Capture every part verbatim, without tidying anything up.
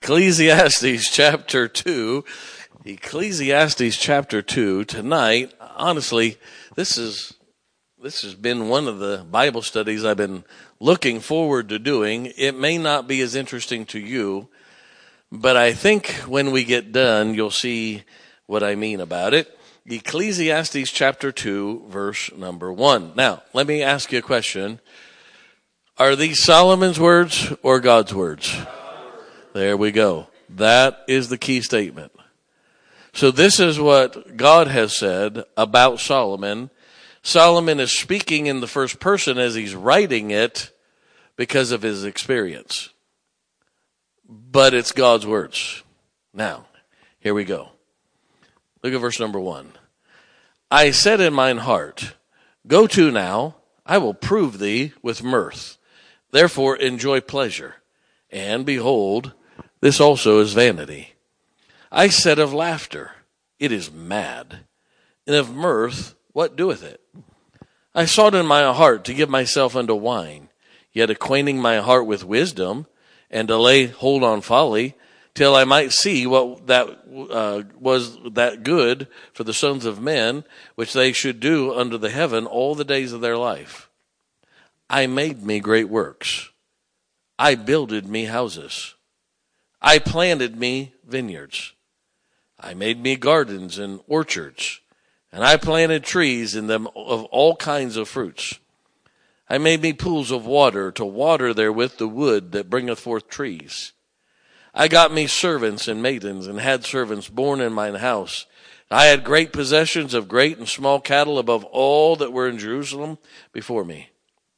Ecclesiastes chapter two. Ecclesiastes chapter two. Tonight, honestly, this is this has been one of the Bible studies I've been looking forward to doing. It may not be as interesting to you, but I think when we get done, you'll see what I mean about it. Ecclesiastes chapter two, verse number one. Now, let me ask you a question. Are these Solomon's words or God's words? There we go. That is the key statement. So this is what God has said about Solomon. Solomon is speaking in the first person as he's writing it because of his experience. But it's God's words. Now, here we go. Look at verse number one. I said in mine heart, go to now, I will prove thee with mirth. Therefore enjoy pleasure. And behold, this also is vanity. I said of laughter, it is mad. And of mirth, what doeth it? I sought in my heart to give myself unto wine, yet acquainting my heart with wisdom, and to lay hold on folly, till I might see what that uh, was that good for the sons of men, which they should do under the heaven all the days of their life. I made me great works. I builded me houses. I planted me vineyards. I made me gardens and orchards, and I planted trees in them of all kinds of fruits. I made me pools of water to water therewith the wood that bringeth forth trees. I got me servants and maidens, and had servants born in mine house. I had great possessions of great and small cattle above all that were in Jerusalem before me.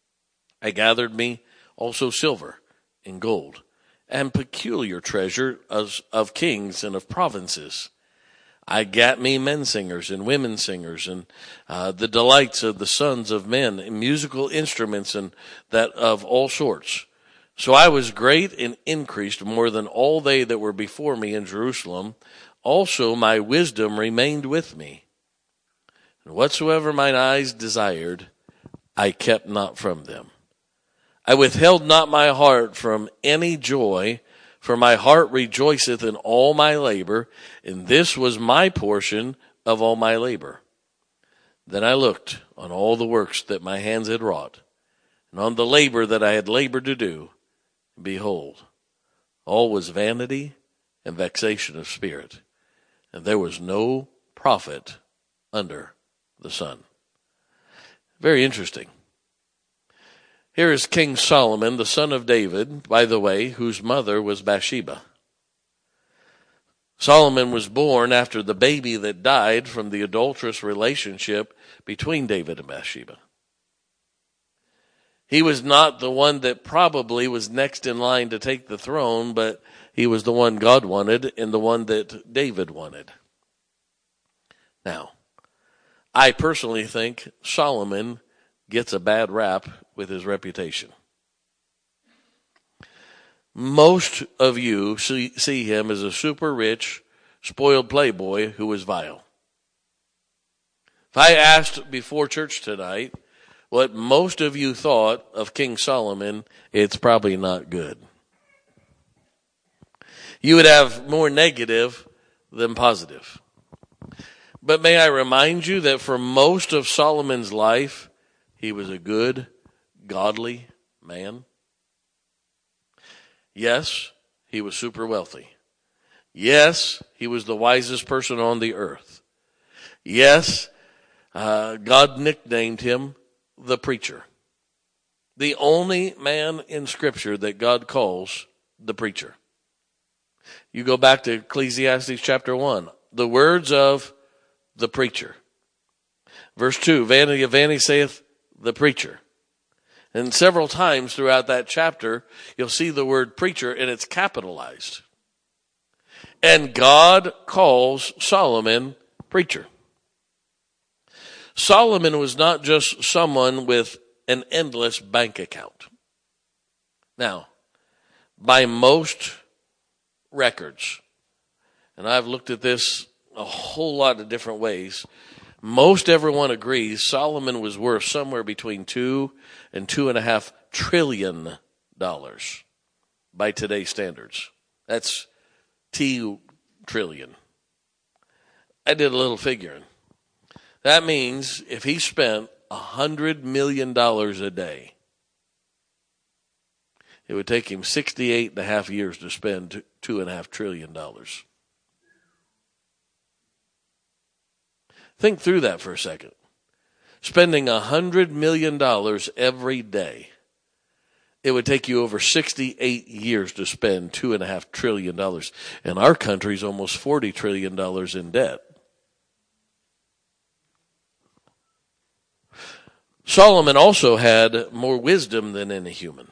I gathered me also silver and gold, and peculiar treasure of, of kings and of provinces. I gat me men singers and women singers, and uh, the delights of the sons of men, and musical instruments, and that of all sorts. So I was great and increased more than all they that were before me in Jerusalem. Also my wisdom remained with me. And whatsoever mine eyes desired, I kept not from them. I withheld not my heart from any joy, for my heart rejoiceth in all my labor, and this was my portion of all my labor. Then I looked on all the works that my hands had wrought, and on the labor that I had labored to do. Behold, all was vanity and vexation of spirit, and there was no profit under the sun. Very interesting. Here is King Solomon, the son of David, by the way, whose mother was Bathsheba. Solomon was born after the baby that died from the adulterous relationship between David and Bathsheba. He was not the one that probably was next in line to take the throne, but he was the one God wanted and the one that David wanted. Now, I personally think Solomon gets a bad rap with his reputation. Most of you see, see him as a super rich, spoiled playboy who is vile. If I asked before church tonight what most of you thought of King Solomon, it's probably not good. You would have more negative than positive. But may I remind you that for most of Solomon's life, he was a good, godly man. Yes, he was super wealthy. Yes, he was the wisest person on the earth. Yes, uh, God nicknamed him the preacher. The only man in Scripture that God calls the preacher. You go back to Ecclesiastes chapter one. The words of the preacher. Verse two, vanity of vanity saith the preacher. And several times throughout that chapter, you'll see the word preacher, and it's capitalized. And God calls Solomon preacher. Solomon was not just someone with an endless bank account. Now, by most records, and I've looked at this a whole lot of different ways, most everyone agrees Solomon was worth somewhere between two and two and a half trillion dollars by today's standards. That's trillion. I did a little figuring. That means if he spent one hundred million dollars a day, it would take him sixty-eight and a half years to spend two and a half trillion dollars. Think through that for a second. Spending one hundred million dollars every day, it would take you over sixty-eight years to spend two and a half trillion dollars. And our country's almost forty trillion dollars in debt. Solomon also had more wisdom than any human.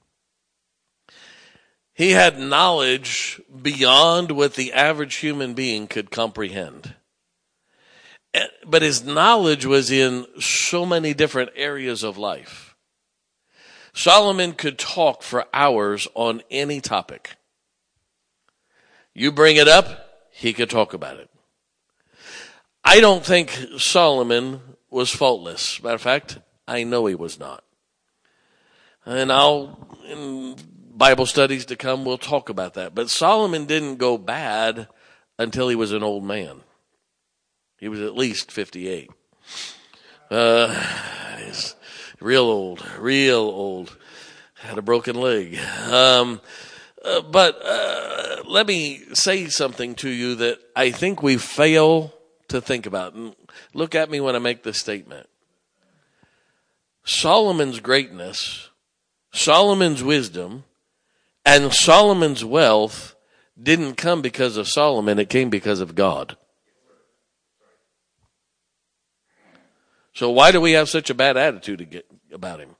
He had knowledge beyond what the average human being could comprehend. But his knowledge was in so many different areas of life. Solomon could talk for hours on any topic. You bring it up, he could talk about it. I don't think Solomon was faultless. Matter of fact, I know he was not. And I'll, in Bible studies to come, we'll talk about that. But Solomon didn't go bad until he was an old man. He was at least fifty-eight. Uh, he's real old, real old. Had a broken leg. Um, uh, but uh, let me say something to you that I think we fail to think about. And look at me when I make this statement. Solomon's greatness, Solomon's wisdom, and Solomon's wealth didn't come because of Solomon. It came because of God. So why do we have such a bad attitude about him?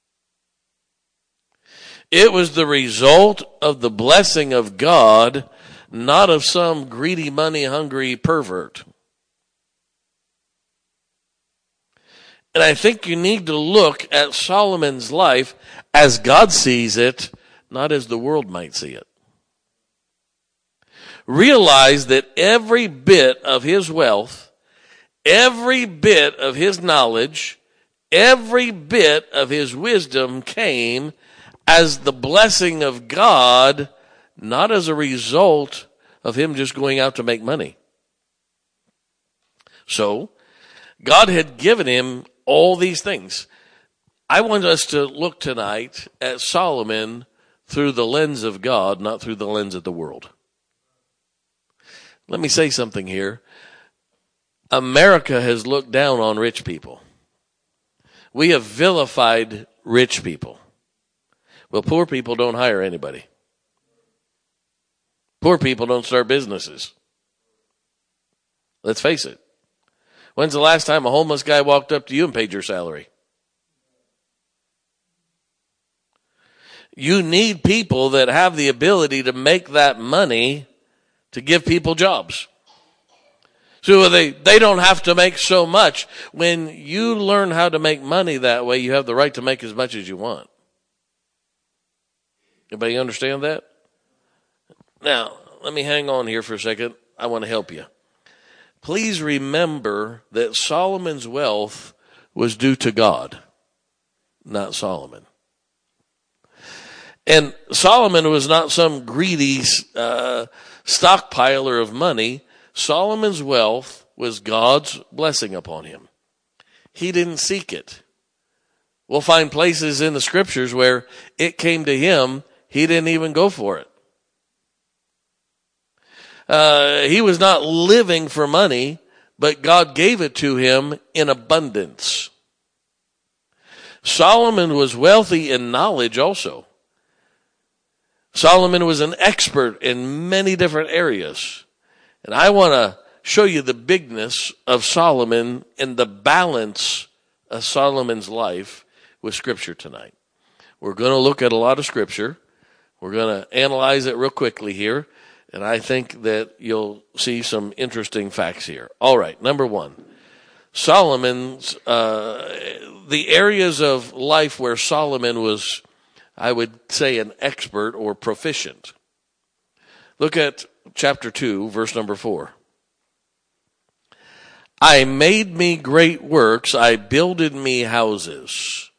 It was the result of the blessing of God, not of some greedy, money-hungry pervert. And I think you need to look at Solomon's life as God sees it, not as the world might see it. Realize that every bit of his wealth, every bit of his knowledge, every bit of his wisdom came as the blessing of God, not as a result of him just going out to make money. So, God had given him all these things. I want us to look tonight at Solomon through the lens of God, not through the lens of the world. Let me say something here. America has looked down on rich people. We have vilified rich people. Well, poor people don't hire anybody. Poor people don't start businesses. Let's face it. When's the last time a homeless guy walked up to you and paid your salary? You need people that have the ability to make that money to give people jobs. So they, they don't have to make so much. When you learn how to make money that way, you have the right to make as much as you want. Everybody understand that? Now, let me hang on here for a second. I want to help you. Please remember that Solomon's wealth was due to God, not Solomon. And Solomon was not some greedy uh, stockpiler of money. Solomon's wealth was God's blessing upon him. He didn't seek it. We'll find places in the scriptures where it came to him. He didn't even go for it. Uh, he was not living for money, but God gave it to him in abundance. Solomon was wealthy in knowledge also. Solomon was an expert in many different areas. And I want to show you the bigness of Solomon and the balance of Solomon's life with Scripture tonight. We're going to look at a lot of Scripture. We're going to analyze it real quickly here. And I think that you'll see some interesting facts here. All right, number one. Solomon's, uh, the areas of life where Solomon was, I would say, an expert or proficient. Look at chapter two, verse number four. I made me great works, I builded me houses.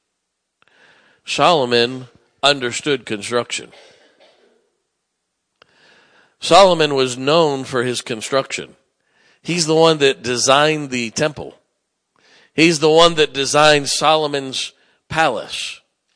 Solomon understood construction. Solomon was known for his construction. He's the one that designed the temple. He's the one that designed Solomon's palace.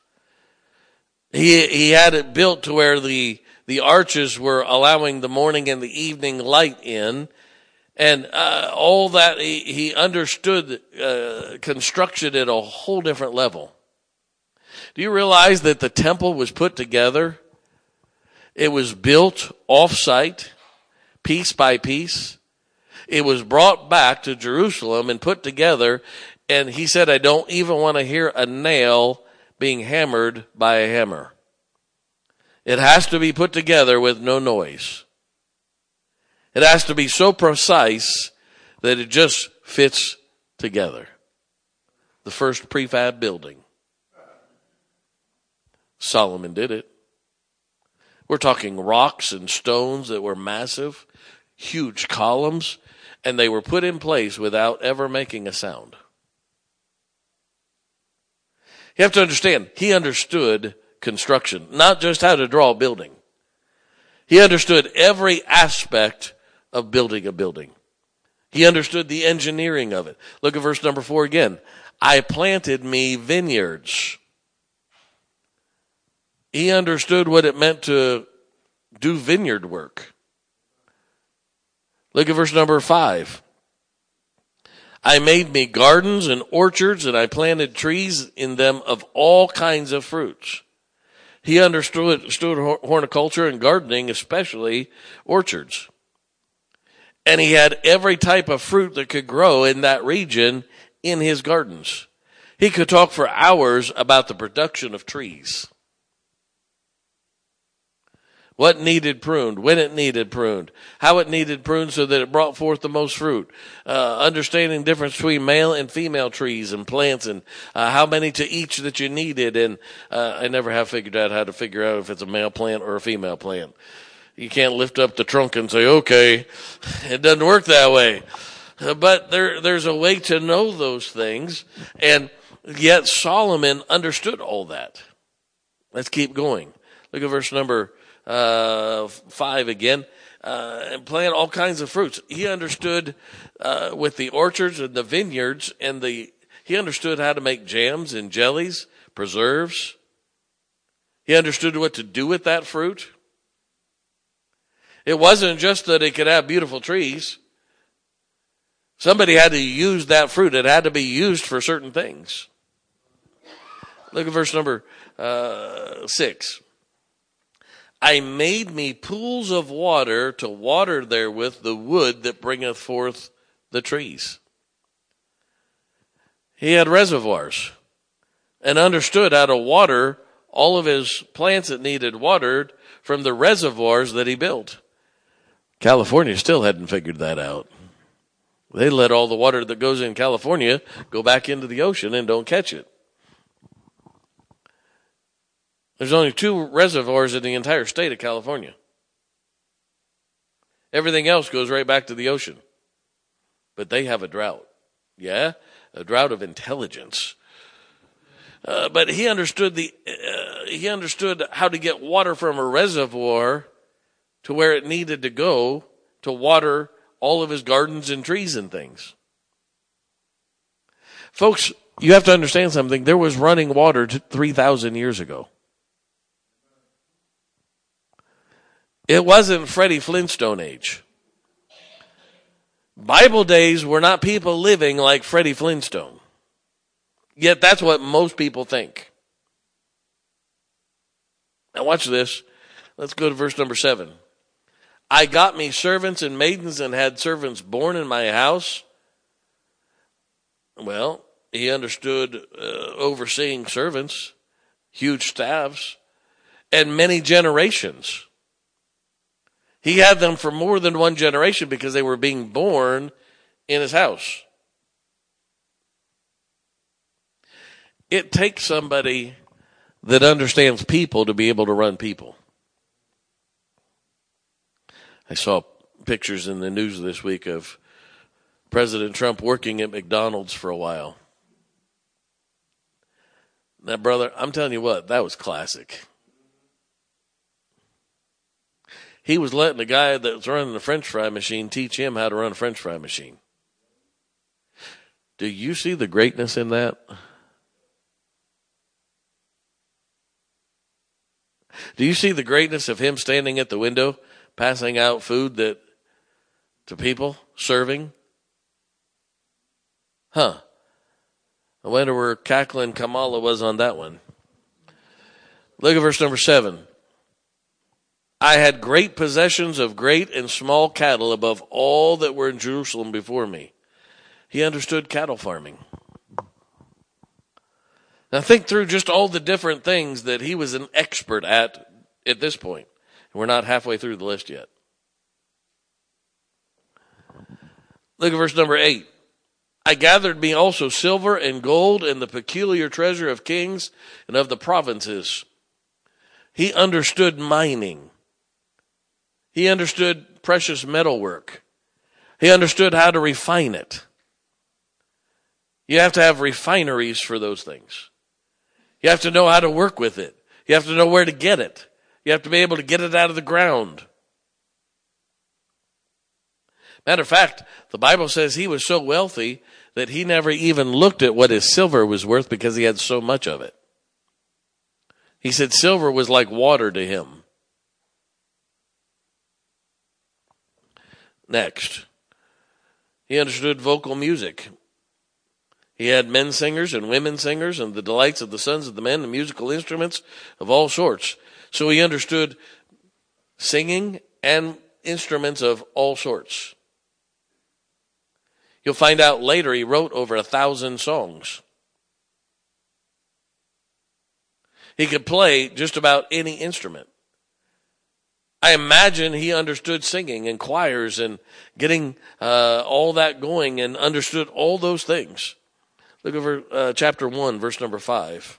He, he had it built to where the, the arches were allowing the morning and the evening light in. And uh, all that, he, he understood uh, construction at a whole different level. Do you realize that the temple was put together? It was built off-site, piece by piece. It was brought back to Jerusalem and put together. And he said, I don't even want to hear a nail being hammered by a hammer. It has to be put together with no noise. It has to be so precise that it just fits together. The first prefab building. Solomon did it. We're talking rocks and stones that were massive, huge columns, and they were put in place without ever making a sound. You have to understand, he understood construction, not just how to draw a building. He understood every aspect of building a building. He understood the engineering of it. Look at verse number four again. I planted me vineyards. He understood what it meant to do vineyard work. Look at verse number five. I made me gardens and orchards, and I planted trees in them of all kinds of fruits. He understood, understood horticulture and gardening, especially orchards. And he had every type of fruit that could grow in that region in his gardens. He could talk for hours about the production of trees. What needed pruned, when it needed pruned, how it needed pruned so that it brought forth the most fruit, uh, understanding the difference between male and female trees and plants, and uh, how many to each that you needed. And uh, I never have figured out how to figure out if it's a male plant or a female plant. You can't lift up the trunk and say, okay, it doesn't work that way. Uh, but there, there's a way to know those things, and yet Solomon understood all that. Let's keep going. Look at verse number Uh, five again, uh, and plant all kinds of fruits. He understood, uh, with the orchards and the vineyards and the, he understood how to make jams and jellies, preserves. He understood what to do with that fruit. It wasn't just that it could have beautiful trees. Somebody had to use that fruit. It had to be used for certain things. Look at verse number, uh, six. I made me pools of water to water therewith the wood that bringeth forth the trees. He had reservoirs and understood how to water all of his plants that needed watered from the reservoirs that he built. California still hadn't figured that out. They let all the water that goes in California go back into the ocean and don't catch it. There's only two reservoirs in the entire state of California. Everything else goes right back to the ocean. But they have a drought. Yeah? A drought of intelligence. Uh, but he understood the uh, he understood how to get water from a reservoir to where it needed to go to water all of his gardens and trees and things. Folks, you have to understand something. There was running water three thousand years ago. It wasn't Freddie Flintstone age. Bible days were not people living like Freddie Flintstone. Yet that's what most people think. Now watch this. Let's go to verse number seven. I got me servants and maidens and had servants born in my house. Well, he understood uh, overseeing servants, huge staffs, and many generations. He had them for more than one generation because they were being born in his house. It takes somebody that understands people to be able to run people. I saw pictures in the news this week of President Trump working at McDonald's for a while. Now, brother, I'm telling you what, that was classic. he was letting the guy that was running the French fry machine teach him how to run a French fry machine. Do you see the greatness in that? Do you see the greatness of him standing at the window, passing out food that to people, serving? Huh. I wonder where cackling Kamala was on that one. Look at verse number seven. I had great possessions of great and small cattle above all that were in Jerusalem before me. He understood cattle farming. Now think through just all the different things that he was an expert at at this point. We're not halfway through the list yet. Look at verse number eight. I gathered me also silver and gold and the peculiar treasure of kings and of the provinces. He understood mining. He understood precious metalwork. He understood how to refine it. You have to have refineries for those things. You have to know how to work with it. You have to know where to get it. You have to be able to get it out of the ground. Matter of fact, the Bible says he was so wealthy that he never even looked at what his silver was worth because he had so much of it. He said silver was like water to him. Next, he understood vocal music. He had men singers and women singers and the delights of the sons of the men and musical instruments of all sorts. So he understood singing and instruments of all sorts. You'll find out later he wrote over a thousand songs. He could play just about any instrument. I imagine he understood singing and choirs and getting uh, all that going and understood all those things. Look over uh, chapter one, verse number five.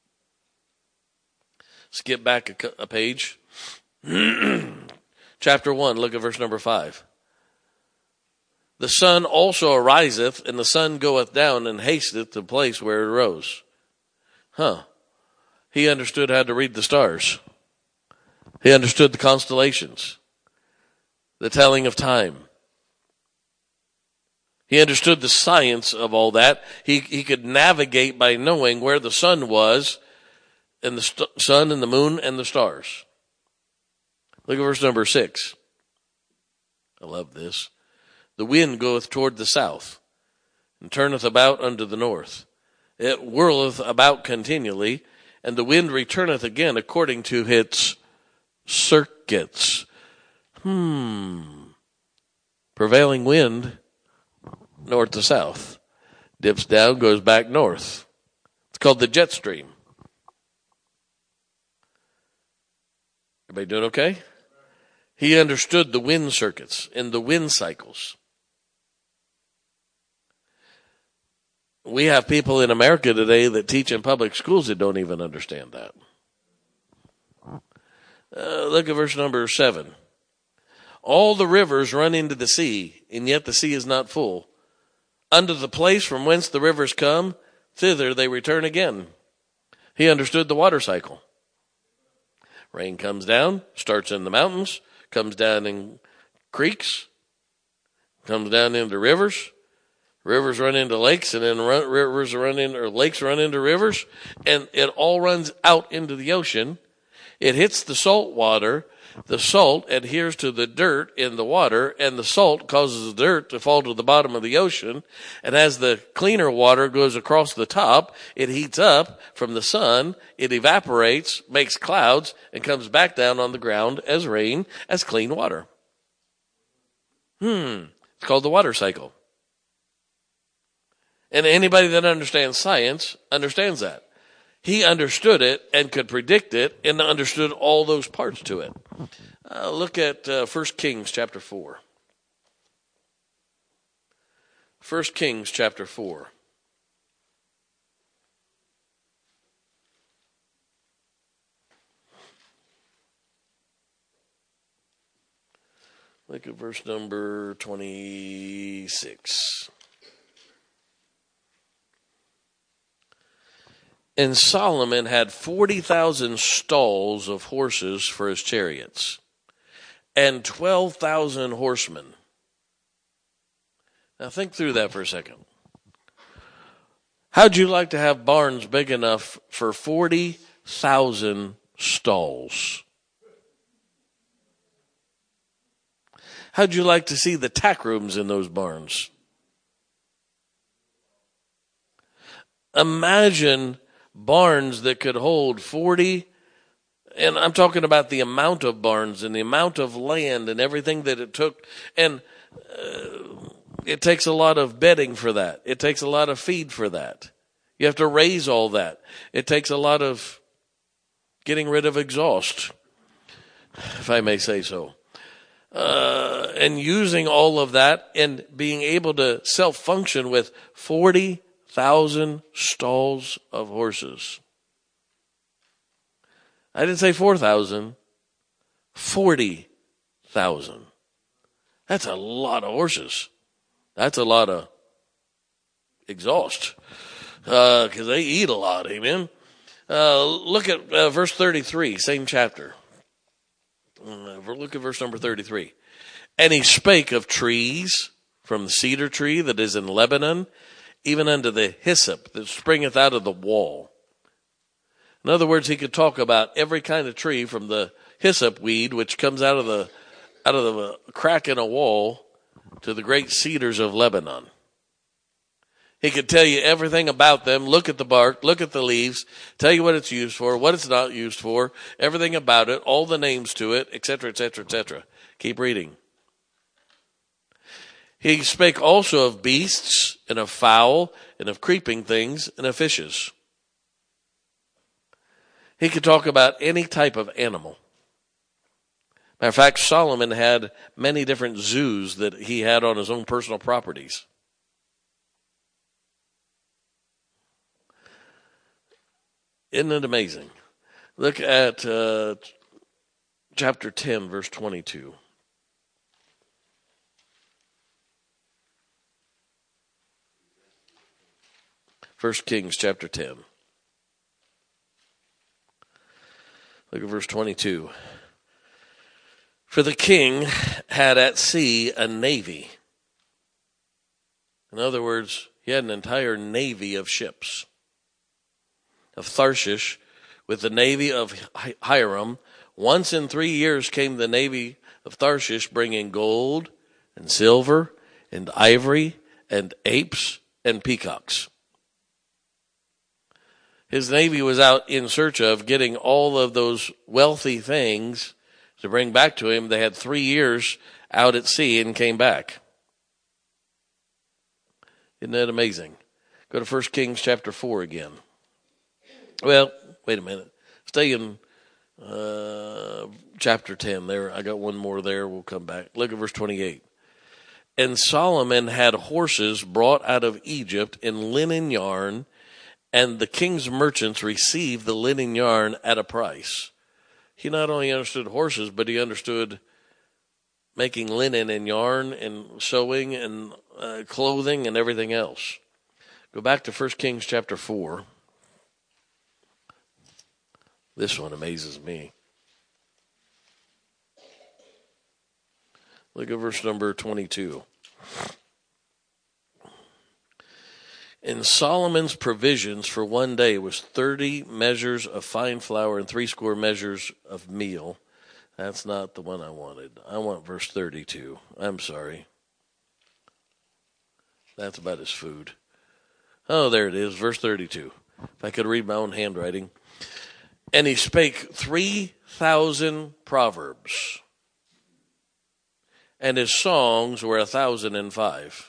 Skip back a, a page. Chapter one, look at verse number five. The sun also ariseth, and the sun goeth down, and hasteth to the place where it arose. Huh. He understood how to read the stars. He understood the constellations, the telling of time. He understood the science of all that. He he could navigate by knowing where the sun was, and the st- sun and the moon and the stars. Look at verse number six. I love this. The wind goeth toward the south, and turneth about unto the north. It whirleth about continually, and the wind returneth again according to its circuits. Hmm. Prevailing wind, north to south. Dips down, goes back north. It's called the jet stream. Everybody doing okay? He understood the wind circuits and the wind cycles. We have people in America today that teach in public schools that don't even understand that. Uh, look at verse number seven. All the rivers run into the sea, and yet the sea is not full. Unto the place from whence the rivers come, thither they return again. He understood the water cycle. Rain comes down, starts in the mountains, comes down in creeks, comes down into rivers. Rivers run into lakes, and then run, rivers run into, or lakes run into rivers, and it all runs out into the ocean. It hits the salt water. The salt adheres to the dirt in the water, and the salt causes the dirt to fall to the bottom of the ocean. And as the cleaner water goes across the top, it heats up from the sun, it evaporates, makes clouds, and comes back down on the ground as rain, as clean water. Hmm. It's called the water cycle. And anybody that understands science understands that. He understood it and could predict it and understood all those parts to it. Uh, look at uh, First Kings chapter four. First Kings chapter four. Look at verse number twenty-six. And Solomon had forty thousand stalls of horses for his chariots, and twelve thousand horsemen. Now think through that for a second. How'd you like to have barns big enough for forty thousand stalls? How'd you like to see the tack rooms in those barns? Imagine barns that could hold forty, and I'm talking about the amount of barns and the amount of land and everything that it took. And uh, it takes a lot of bedding for that. It takes a lot of feed for that. You have to raise all that. It takes a lot of getting rid of exhaust, if I may say so. Uh, and using all of that and being able to self-function with forty thousand stalls of horses. I didn't say four thousand, forty thousand. That's a lot of horses. That's a lot of exhaust because uh, they eat a lot, amen? Uh, look at uh, verse thirty-three, same chapter. Uh, look at verse number thirty-three. And he spake of trees, from the cedar tree that is in Lebanon, even unto the hyssop that springeth out of the wall. In other words, he could talk about every kind of tree, from the hyssop weed, which comes out of the out of the crack in a wall, to the great cedars of Lebanon. He could tell you everything about them. Look at the bark, look at the leaves, tell you what it's used for, what it's not used for, everything about it, all the names to it, et cetera, et cetera, et cetera. Keep reading. He spake also of beasts, and of fowl, and of creeping things, and of fishes. He could talk about any type of animal. Matter of fact, Solomon had many different zoos that he had on his own personal properties. Isn't it amazing? Look at uh, chapter ten, verse twenty-two. First Kings chapter ten. Look at verse twenty-two. For the king had at sea a navy. In other words, he had an entire navy of ships. Of Tharshish, with the navy of Hiram. Once in three years came the navy of Tharshish, bringing gold and silver and ivory and apes and peacocks. His navy was out in search of getting all of those wealthy things to bring back to him. They had three years out at sea and came back. Isn't that amazing? Go to First Kings chapter four again. Well, wait a minute. Stay in uh, chapter ten there. I got one more there. We'll come back. Look at verse twenty-eight. And Solomon had horses brought out of Egypt in linen yarn, and the king's merchants received the linen yarn at a price. He not only understood horses, but he understood making linen and yarn and sewing and uh, clothing and everything else. Go back to First Kings chapter four. This one amazes me. Look at verse number twenty-two. And Solomon's provisions for one day was thirty measures of fine flour and threescore measures of meal. That's not the one I wanted. I want verse thirty-two. I'm sorry. That's about his food. Oh, there it is, verse thirty-two. If I could read my own handwriting. And he spake three thousand proverbs, and his songs were a thousand and five.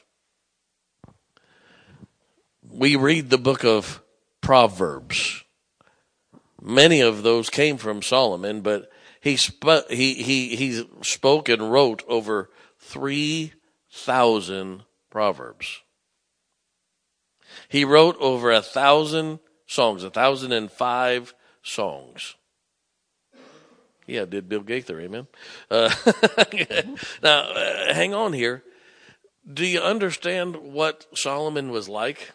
We read the book of Proverbs. Many of those came from Solomon, but he sp- he he he spoke and wrote over three thousand proverbs. He wrote over a thousand songs, a thousand and five songs. Yeah, did Bill Gaither, amen. Uh, now, uh, hang on here. Do you understand what Solomon was like?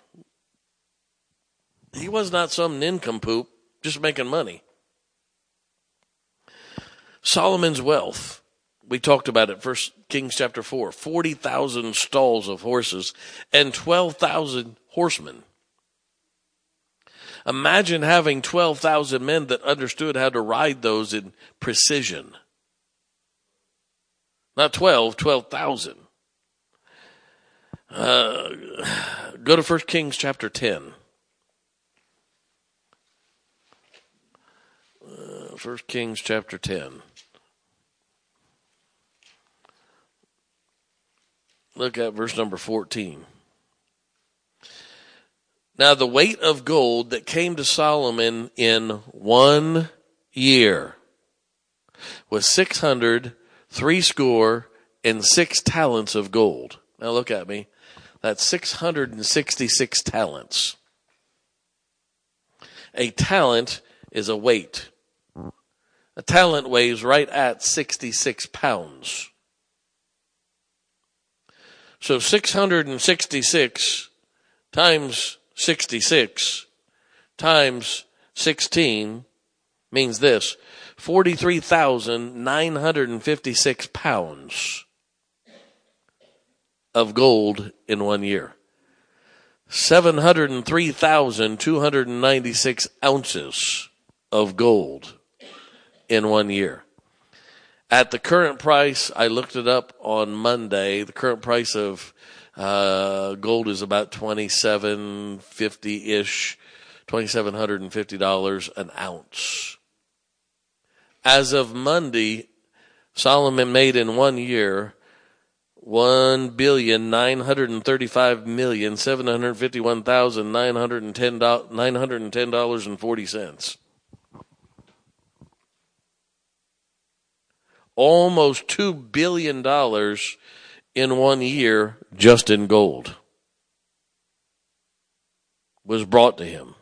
He was not some nincompoop just making money. Solomon's wealth We talked about it, First Kings chapter four, forty thousand stalls of horses and twelve thousand horsemen. Imagine having twelve thousand men that understood how to ride those in precision. Not twelve, twelve thousand. Uh, go to First Kings chapter ten. Uh, First Kings chapter ten. Look at verse number fourteen. Now the weight of gold that came to Solomon in one year was six hundred three score and six talents of gold. Now look at me. That's six hundred sixty-six talents. A talent is a weight. A talent weighs right at sixty-six pounds. So six hundred sixty-six times sixty-six times sixteen means this, forty-three thousand nine hundred fifty-six pounds of gold in one year. seven hundred three thousand two hundred ninety-six ounces of gold in one year. At the current price, I looked it up on Monday, the current price of uh, gold is about twenty-seven fifty-ish, twenty-seven hundred fifty dollars an ounce. As of Monday, Solomon made in one year one billion nine hundred thirty-five million seven hundred fifty-one thousand nine hundred ten dollars and forty cents. Almost two billion dollars in one year just in gold was brought to him,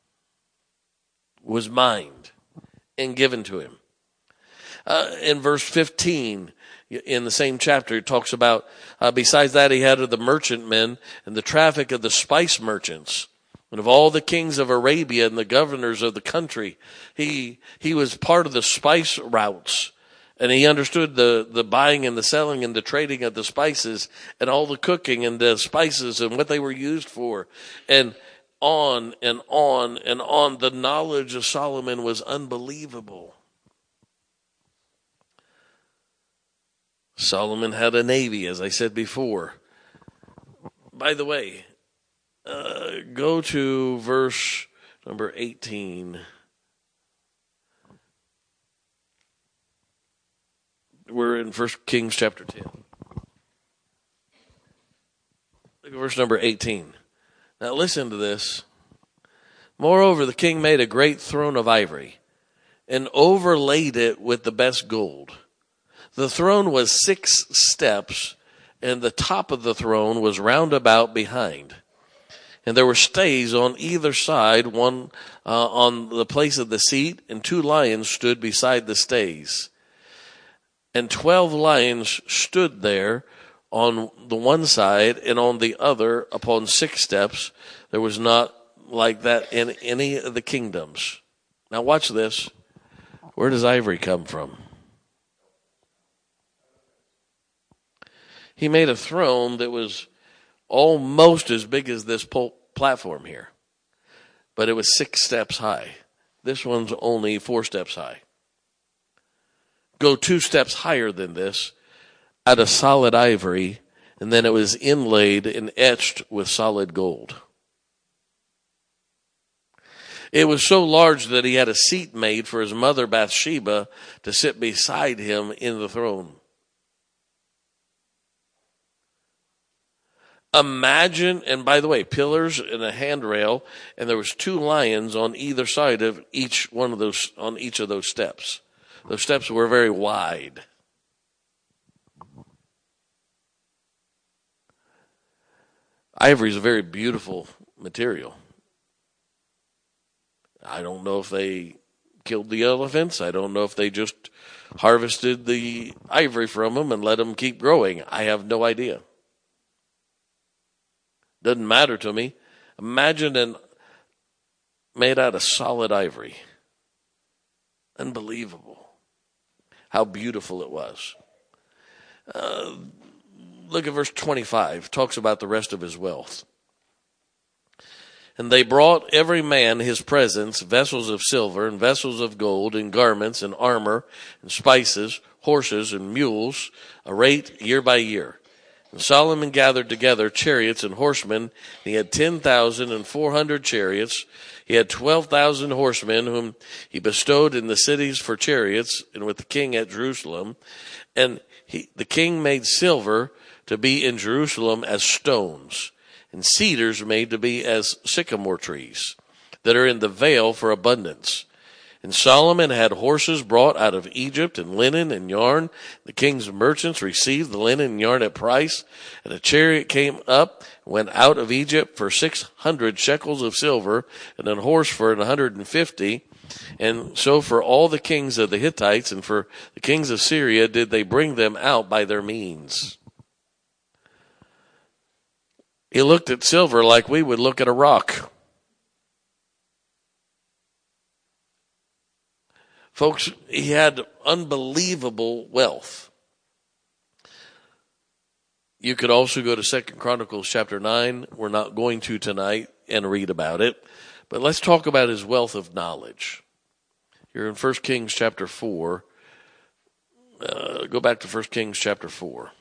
was mined and given to him. Uh, in verse fifteen, in the same chapter, it talks about, uh, besides that, he had of the merchantmen and the traffic of the spice merchants and of all the kings of Arabia and the governors of the country. He, he was part of the spice routes, and he understood the, the buying and the selling and the trading of the spices and all the cooking and the spices and what they were used for. And on and on and on. The knowledge of Solomon was unbelievable. Solomon had a navy, as I said before. By the way, uh, go to verse number eighteen. We're in First Kings chapter ten. Look at verse number eighteen. Now listen to this. Moreover, the king made a great throne of ivory and overlaid it with the best gold. The throne was six steps, and the top of the throne was round about behind. And there were stays on either side, one uh, on the place of the seat, and two lions stood beside the stays. And twelve lions stood there on the one side, and on the other upon six steps. There was not like that in any of the kingdoms. Now watch this. Where does ivory come from? He made a throne that was almost as big as this pol- platform here, but it was six steps high. This one's only four steps high. Go two steps higher than this, out of solid ivory, and then it was inlaid and etched with solid gold. It was so large that he had a seat made for his mother Bathsheba to sit beside him in the throne. Imagine, and by the way, pillars and a handrail, and there was two lions on either side of each one of those, on each of those steps. Those steps were very wide. Ivory is a very beautiful material. I don't know if they killed the elephants. I don't know if they just harvested the ivory from them and let them keep growing. I have no idea. Doesn't matter to me. Imagine an made out of solid ivory. Unbelievable how beautiful it was. Uh, look at verse twenty-five. Talks about the rest of his wealth. And they brought every man his presents, vessels of silver and vessels of gold and garments and armor and spices, horses and mules, a rate year by year. And Solomon gathered together chariots and horsemen. And he had ten thousand and four hundred chariots. He had twelve thousand horsemen whom he bestowed in the cities for chariots and with the king at Jerusalem. And he, the king made silver to be in Jerusalem as stones, and cedars made to be as sycamore trees that are in the vale for abundance. And Solomon had horses brought out of Egypt, and linen and yarn. The king's merchants received the linen and yarn at price. And a chariot came up, went out of Egypt for six hundred shekels of silver, and a horse for an hundred and fifty. And so for all the kings of the Hittites and for the kings of Syria did they bring them out by their means. He looked at silver like we would look at a rock. Folks, he had unbelievable wealth. You could also go to Second Chronicles chapter nine. We're not going to tonight and read about it. But let's talk about his wealth of knowledge. You're in First Kings chapter four. Uh, go back to First Kings chapter four.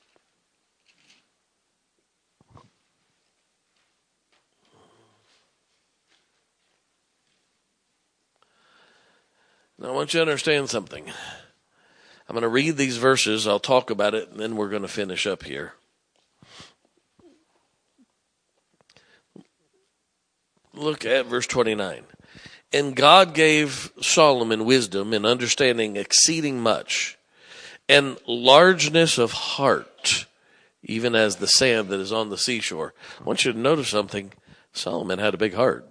Now, I want you to understand something. I'm going to read these verses. I'll talk about it, and then we're going to finish up here. Look at verse twenty-nine. And God gave Solomon wisdom and understanding exceeding much, and largeness of heart, even as the sand that is on the seashore. I want you to notice something. Solomon had a big heart.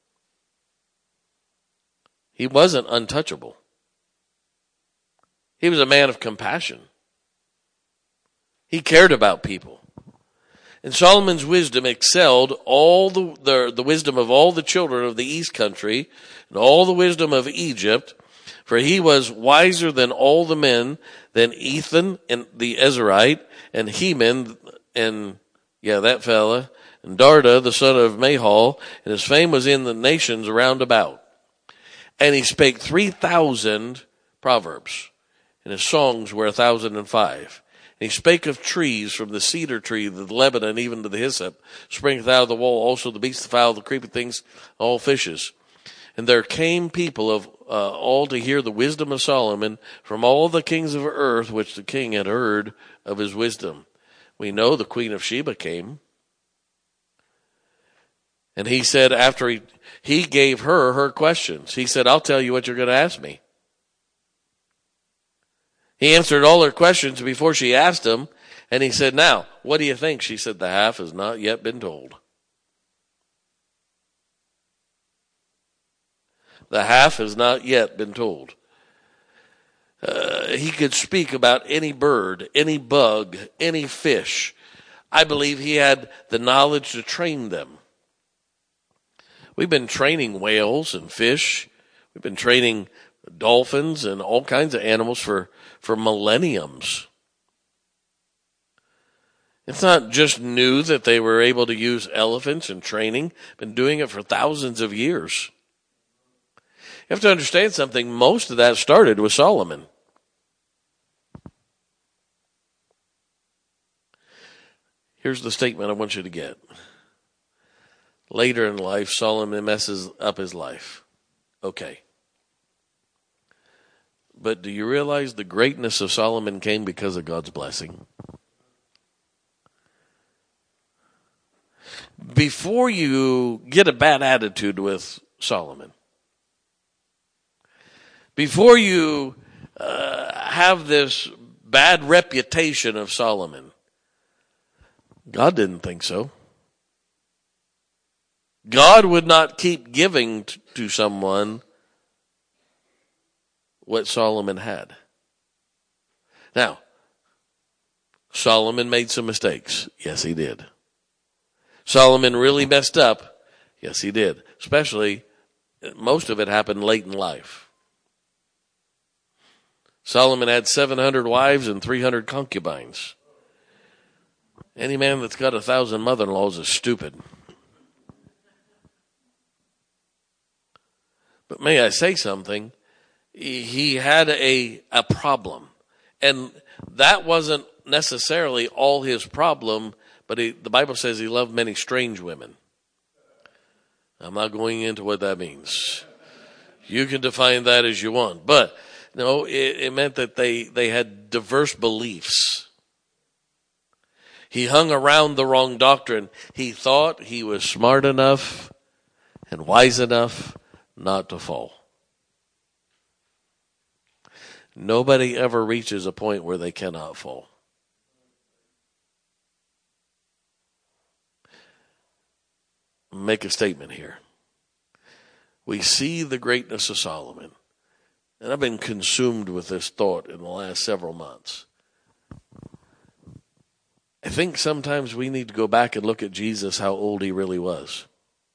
He wasn't untouchable. He was a man of compassion. He cared about people. And Solomon's wisdom excelled all the, the, the wisdom of all the children of the east country and all the wisdom of Egypt, for he was wiser than all the men, than Ethan and the Ezrahite and Heman and, yeah, that fella, and Darda, the son of Mahal, and his fame was in the nations round about. And he spake three thousand proverbs, and his songs were a thousand and five. And he spake of trees, from the cedar tree, the Lebanon, even to the hyssop, springeth out of the wall, also the beasts, the fowl, the creeping things, all fishes. And there came people of uh, all to hear the wisdom of Solomon from all the kings of earth, which the king had heard of his wisdom. We know the queen of Sheba came. And he said, after he, he gave her her questions, he said, I'll tell you what you're going to ask me. He answered all her questions before she asked him. And he said, now, what do you think? She said, the half has not yet been told. The half has not yet been told. Uh, he could speak about any bird, any bug, any fish. I believe he had the knowledge to train them. We've been training whales and fish. We've been training dolphins and all kinds of animals for, for millenniums. It's not just new that they were able to use elephants in training. Been doing it for thousands of years. You have to understand something. Most of that started with Solomon. Here's the statement I want you to get. Later in life, Solomon messes up his life. Okay. But do you realize the greatness of Solomon came because of God's blessing? Before you get a bad attitude with Solomon, before you uh, have this bad reputation of Solomon, God didn't think so. God would not keep giving t- to someone what Solomon had. Now, Solomon made some mistakes. Yes, he did. Solomon really messed up. Yes, he did. Especially, most of it happened late in life. Solomon had seven hundred wives and three hundred concubines. Any man that's got a thousand mother-in-laws is stupid. But may I say something? He had a, a problem. And that wasn't necessarily all his problem, but he, the Bible says he loved many strange women. I'm not going into what that means. You can define that as you want. But no, it, it meant that they, they had diverse beliefs. He hung around the wrong doctrine. He thought he was smart enough and wise enough not to fall. Nobody ever reaches a point where they cannot fall. Make a statement here. We see the greatness of Solomon, and I've been consumed with this thought in the last several months. I think sometimes we need to go back and look at Jesus, how old he really was.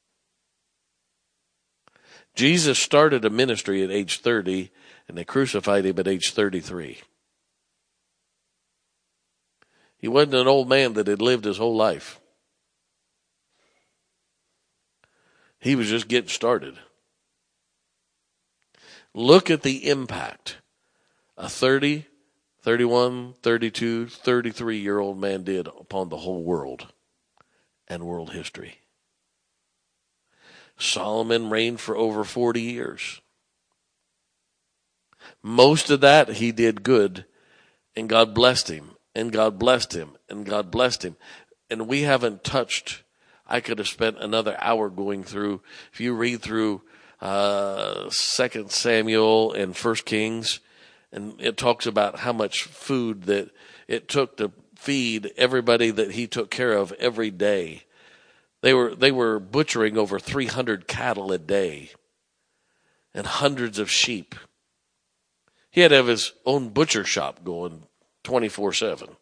Jesus started a ministry at age thirty, and they crucified him at age thirty-three. He wasn't an old man that had lived his whole life. He was just getting started. Look at the impact a thirty, thirty-one, thirty-two, thirty-three-year-old man did upon the whole world and world history. Solomon reigned for over forty years. Most of that he did good, and God blessed him, and God blessed him, and God blessed him. And we haven't touched, I could have spent another hour going through, if you read through uh, Second Samuel and First Kings, and it talks about how much food that it took to feed everybody that he took care of every day. They were they were butchering over three hundred cattle a day and hundreds of sheep. He had to have his own butcher shop going twenty-four seven.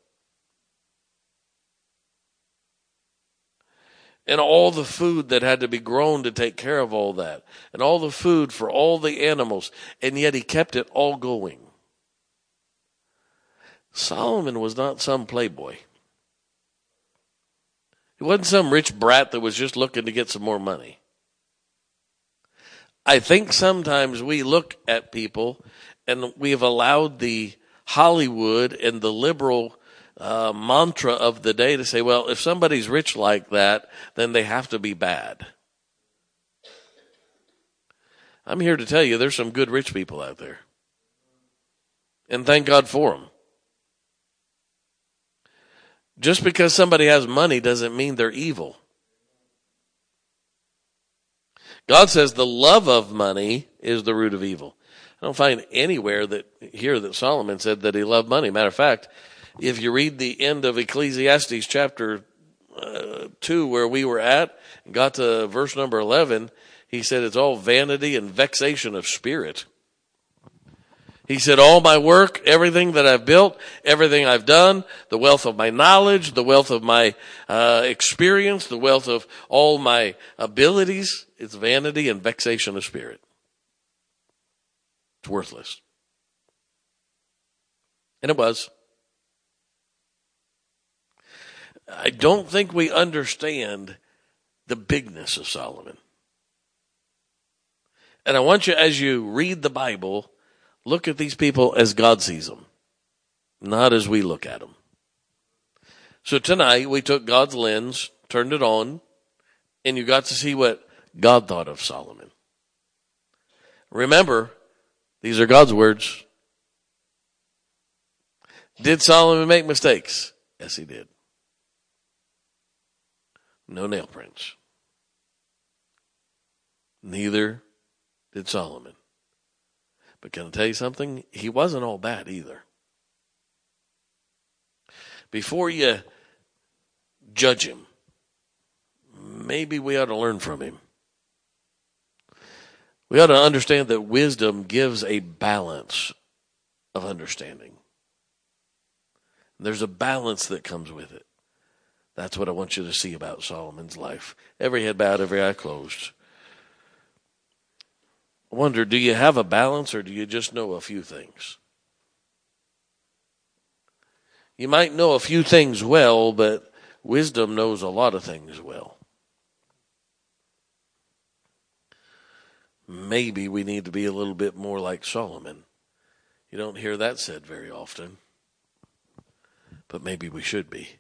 And all the food that had to be grown to take care of all that. And all the food for all the animals. And yet he kept it all going. Solomon was not some playboy. He wasn't some rich brat that was just looking to get some more money. I think sometimes we look at people and we have allowed the Hollywood and the liberal uh, mantra of the day to say, well, if somebody's rich like that, then they have to be bad. I'm here to tell you there's some good rich people out there. And thank God for them. Just because somebody has money doesn't mean they're evil. God says the love of money is the root of evil. I don't find anywhere that here that Solomon said that he loved money. Matter of fact, if you read the end of Ecclesiastes chapter uh, two, where we were at, and got to verse number eleven, he said it's all vanity and vexation of spirit. He said, all my work, everything that I've built, everything I've done, the wealth of my knowledge, the wealth of my uh, experience, the wealth of all my abilities, it's vanity and vexation of spirit. It's worthless. And it was. I don't think we understand the bigness of Solomon. And I want you, as you read the Bible, look at these people as God sees them, not as we look at them. So tonight we took God's lens, turned it on, and you got to see what God thought of Solomon. Remember, these are God's words. Did Solomon make mistakes? Yes, he did. No nail prints. Neither did Solomon. But can I tell you something? He wasn't all bad either. Before you judge him, maybe we ought to learn from him. We ought to understand that wisdom gives a balance of understanding. There's a balance that comes with it. That's what I want you to see about Solomon's life. Every head bowed, every eye closed. I wonder, do you have a balance or do you just know a few things? You might know a few things well, but wisdom knows a lot of things well. Maybe we need to be a little bit more like Solomon. You don't hear that said very often, but maybe we should be.